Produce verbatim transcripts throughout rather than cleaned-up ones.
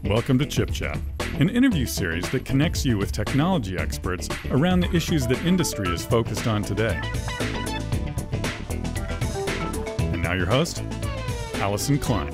Welcome to Chip Chat, an interview series that connects you with technology experts around the issues that industry is focused on today. And now your host, Allison Klein.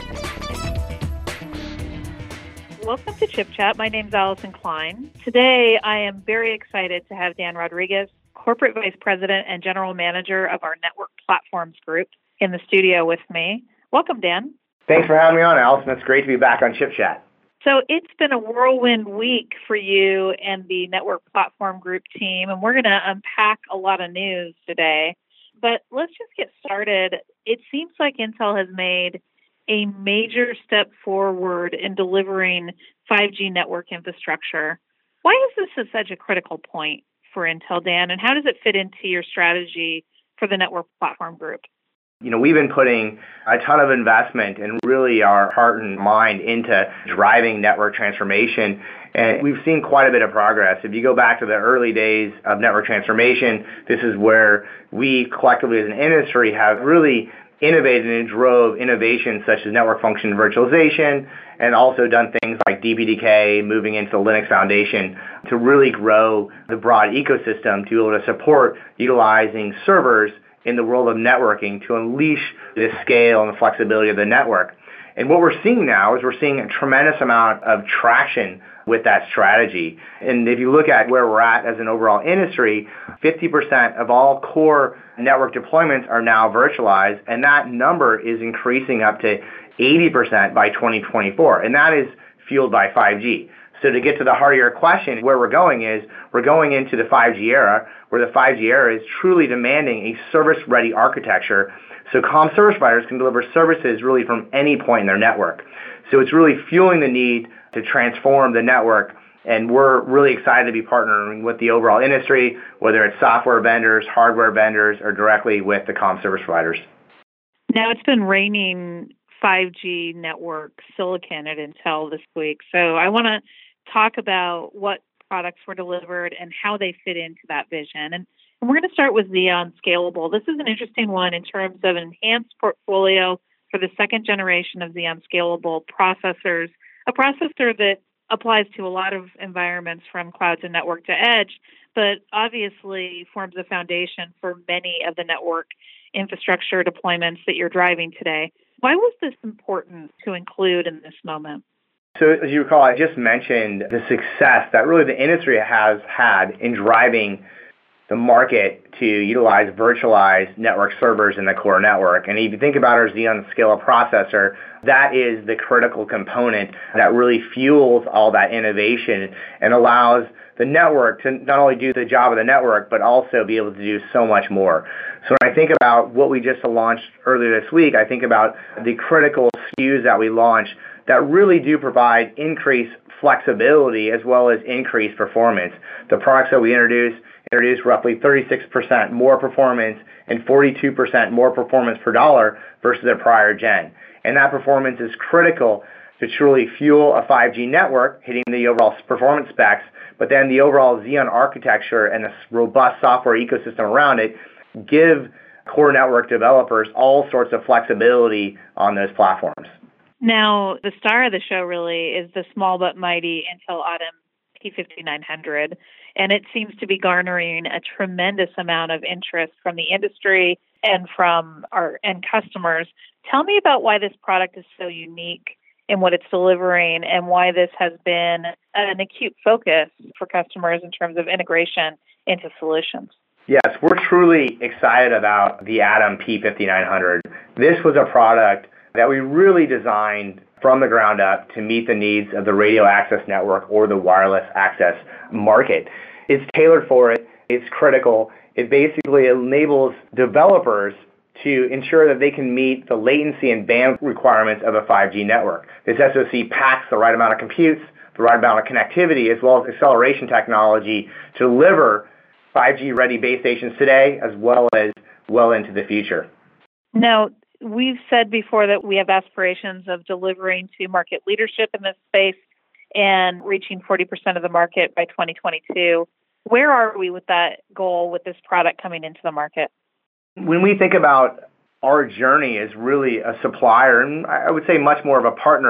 Welcome to Chip Chat. My name is Allison Klein. Today, I am very excited to have Dan Rodriguez, Corporate Vice President and General Manager of our Network Platforms Group, in the studio with me. Welcome, Dan. Thanks for having me on, Allison. It's great to be back on Chip Chat. So it's been a whirlwind week for you and the Network Platform Group team, and we're going to unpack a lot of news today. But let's just get started. It seems like Intel has made a major step forward in delivering five G network infrastructure. Why is this such a critical point for Intel, Dan, and how does it fit into your strategy for the Network Platform Group? You know, we've been putting a ton of investment and really our heart and mind into driving network transformation, and we've seen quite a bit of progress. If you go back to the early days of network transformation, this is where we collectively as an industry have really innovated and drove innovations such as network function virtualization, and also done things like D P D K, moving into the Linux Foundation to really grow the broad ecosystem to be able to support utilizing servers in the world of networking to unleash the scale and the flexibility of the network. And what we're seeing now is we're seeing a tremendous amount of traction with that strategy. And if you look at where we're at as an overall industry, fifty percent of all core network deployments are now virtualized, and that number is increasing up to eighty percent by twenty twenty-four, and that is fueled by five G. So to get to the heart of your question, where we're going is we're going into the five G era, where the five G era is truly demanding a service-ready architecture, so comm service providers can deliver services really from any point in their network. So it's really fueling the need to transform the network, and we're really excited to be partnering with the overall industry, whether it's software vendors, hardware vendors, or directly with the comm service providers. Now, it's been raining five G network silicon at Intel this week, so I want to talk about what products were delivered and how they fit into that vision. And, and we're going to start with Xeon Scalable. This is an interesting one in terms of an enhanced portfolio for the second generation of Xeon Scalable processors, a processor that applies to a lot of environments from cloud to network to edge, but obviously forms a foundation for many of the network infrastructure deployments that you're driving today. Why was this important to include in this moment? So as you recall, I just mentioned the success that really the industry has had in driving the market to utilize virtualized network servers in the core network. And if you think about our Xeon Scalable processor, that is the critical component that really fuels all that innovation and allows the network to not only do the job of the network, but also be able to do so much more. So when I think about what we just launched earlier this week, I think about the critical S K Us that we launched that really do provide increased flexibility as well as increased performance. The products that we introduced introduced roughly thirty-six percent more performance and forty-two percent more performance per dollar versus their prior gen. And that performance is critical to truly fuel a five G network, hitting the overall performance specs, but then the overall Xeon architecture and the robust software ecosystem around it give core network developers all sorts of flexibility on those platforms. Now, the star of the show really is the small but mighty Intel Atom P fifty-nine hundred, and it seems to be garnering a tremendous amount of interest from the industry and from our end customers. Tell me about why this product is so unique in what it's delivering and why this has been an acute focus for customers in terms of integration into solutions. Yes, we're truly excited about the Atom P fifty-nine hundred. This was a product that we really designed from the ground up to meet the needs of the radio access network or the wireless access market. It's tailored for it. It's critical. It basically enables developers to ensure that they can meet the latency and bandwidth requirements of a five G network. This S O C packs the right amount of computes, the right amount of connectivity, as well as acceleration technology to deliver five G ready base stations today as well as well into the future. Now, we've said before that we have aspirations of delivering to market leadership in this space and reaching forty percent of the market by twenty twenty-two. Where are we with that goal with this product coming into the market? When we think about our journey as really a supplier, and I would say much more of a partner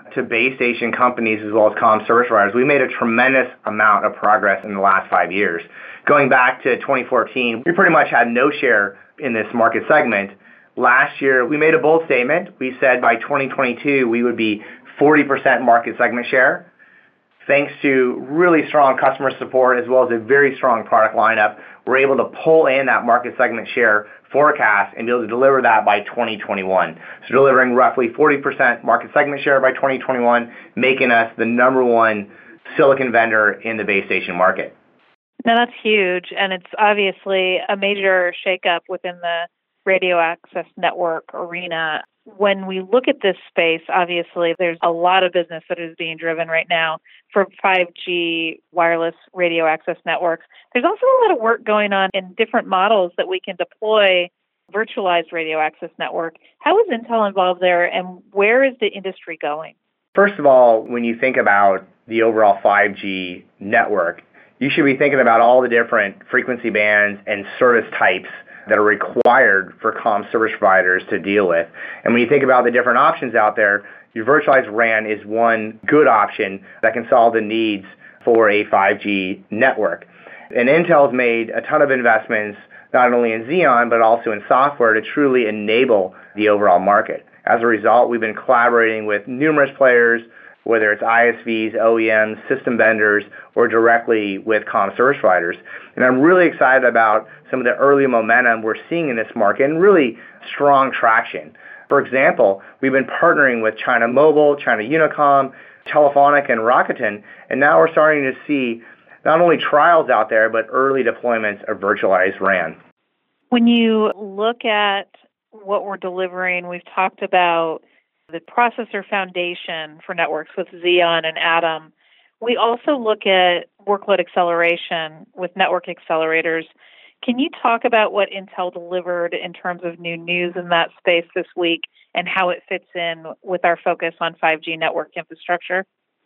to base station companies as well as comm service providers, we made a tremendous amount of progress in the last five years. Going back to twenty fourteen, we pretty much had no share in this market segment. Last year, we made a bold statement. We said by twenty twenty-two, we would be forty percent market segment share. Thanks to really strong customer support as well as a very strong product lineup, we're able to pull in that market segment share forecast and be able to deliver that by twenty twenty-one. So delivering roughly forty percent market segment share by twenty twenty-one, making us the number one silicon vendor in the base station market. Now that's huge, and it's obviously a major shakeup within the radio access network arena. When we look at this space, obviously there's a lot of business that is being driven right now for five G wireless radio access networks. There's also a lot of work going on in different models that we can deploy virtualized radio access network. How is Intel involved there, and where is the industry going? First of all, when you think about the overall five G network, you should be thinking about all the different frequency bands and service types that are required for comm service providers to deal with. And when you think about the different options out there, your virtualized R A N is one good option that can solve the needs for a five G network. And Intel's made a ton of investments, not only in Xeon, but also in software to truly enable the overall market. As a result, we've been collaborating with numerous players, whether it's I S Vs, O E Ms, system vendors, or directly with comm service providers. And I'm really excited about some of the early momentum we're seeing in this market and really strong traction. For example, we've been partnering with China Mobile, China Unicom, Telefonica, and Rakuten, and now we're starting to see not only trials out there, but early deployments of virtualized R A N. When you look at what we're delivering, we've talked about the processor foundation for networks with Xeon and Atom. We also look at workload acceleration with network accelerators. Can you talk about what Intel delivered in terms of new news in that space this week and how it fits in with our focus on five G network infrastructure?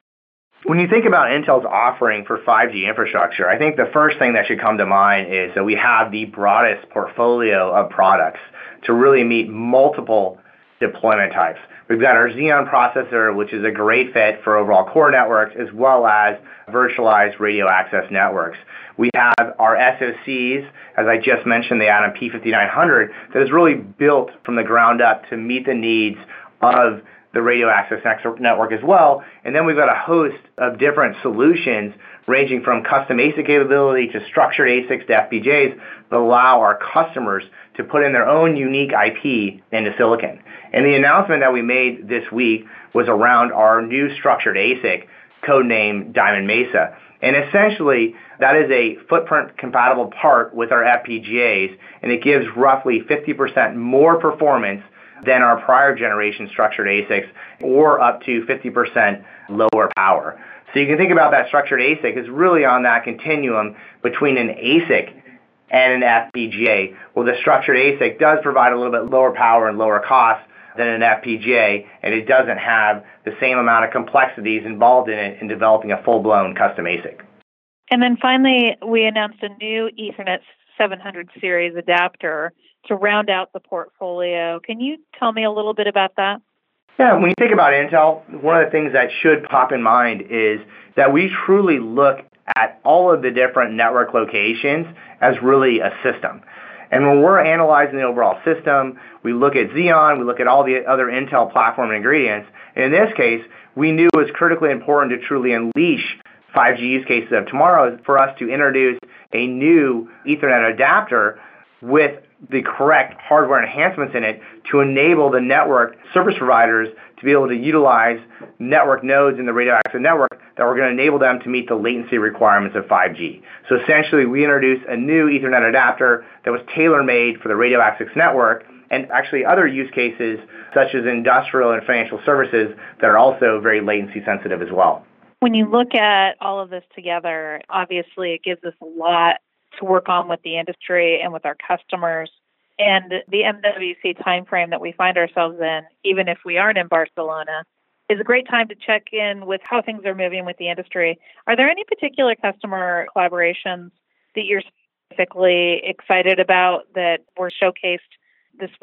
When you think about Intel's offering for five G infrastructure, I think the first thing that should come to mind is that we have the broadest portfolio of products to really meet multiple deployment types. We've got our Xeon processor, which is a great fit for overall core networks, as well as virtualized radio access networks. We have our S O Cs, as I just mentioned, the Atom P fifty-nine hundred, that is really built from the ground up to meet the needs of the radio access network as well. And then we've got a host of different solutions ranging from custom A S I C capability to structured A S I Cs to F P G As that allow our customers to put in their own unique I P into silicon. And the announcement that we made this week was around our new structured A S I C, codenamed Diamond Mesa. And essentially, that is a footprint-compatible part with our F P G As, and it gives roughly fifty percent more performance than our prior generation structured A S I Cs, or up to fifty percent lower power. So you can think about that structured A S I C as really on that continuum between an A S I C and an F P G A. Well, the structured A S I C does provide a little bit lower power and lower cost than an F P G A, and it doesn't have the same amount of complexities involved in it in developing a full-blown custom A S I C. And then finally, we announced a new Ethernet seven hundred series adapter to round out the portfolio. Can you tell me a little bit about that? Yeah, when you think about Intel, one of the things that should pop in mind is that we truly look at all of the different network locations as really a system. And when we're analyzing the overall system, we look at Xeon, we look at all the other Intel platform ingredients. And in this case, we knew it was critically important to truly unleash five G use cases of tomorrow for us to introduce a new Ethernet adapter with the correct hardware enhancements in it to enable the network service providers to be able to utilize network nodes in the radio access network that were going to enable them to meet the latency requirements of five G. So essentially, we introduced a new Ethernet adapter that was tailor-made for the radio access network and actually other use cases such as industrial and financial services that are also very latency sensitive as well. When you look at all of this together, obviously it gives us a lot to work on with the industry and with our customers. And the M W C timeframe that we find ourselves in, even if we aren't in Barcelona, is a great time to check in with how things are moving with the industry. Are there any particular customer collaborations that you're specifically excited about that were showcased this week?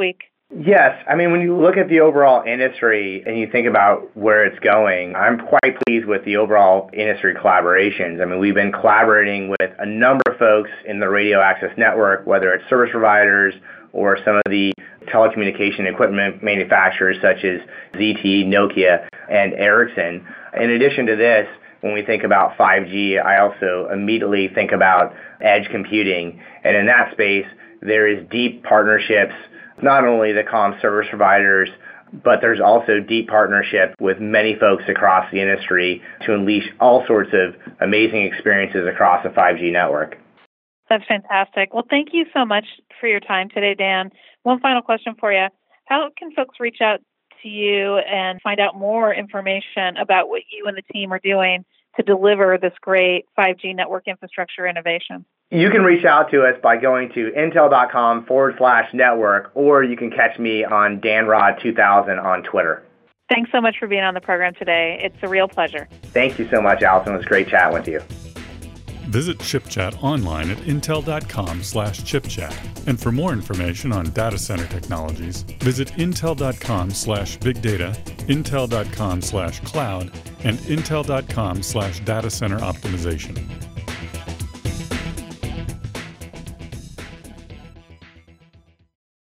Yes. I mean, when you look at the overall industry and you think about where it's going, I'm quite pleased with the overall industry collaborations. I mean, we've been collaborating with a number of folks in the radio access network, whether it's service providers or some of the telecommunication equipment manufacturers such as Z T E, Nokia, and Ericsson. In addition to this, when we think about five G, I also immediately think about edge computing. And in that space, there is deep partnerships, not only the comm service providers, but there's also deep partnership with many folks across the industry to unleash all sorts of amazing experiences across a five G network. That's fantastic. Well, thank you so much for your time today, Dan. One final question for you. How can folks reach out to you and find out more information about what you and the team are doing to deliver this great five G network infrastructure innovation? You can reach out to us by going to intel.com forward slash network, or you can catch me on danrod two thousand on Twitter. Thanks so much for being on the program today. It's a real pleasure. Thank you so much, Allison. It was great chatting with you. Visit ChipChat online at intel.com slash chipchat. And for more information on data center technologies, visit intel.com slash big data, intel.com slash cloud, and intel.com slash data center optimization.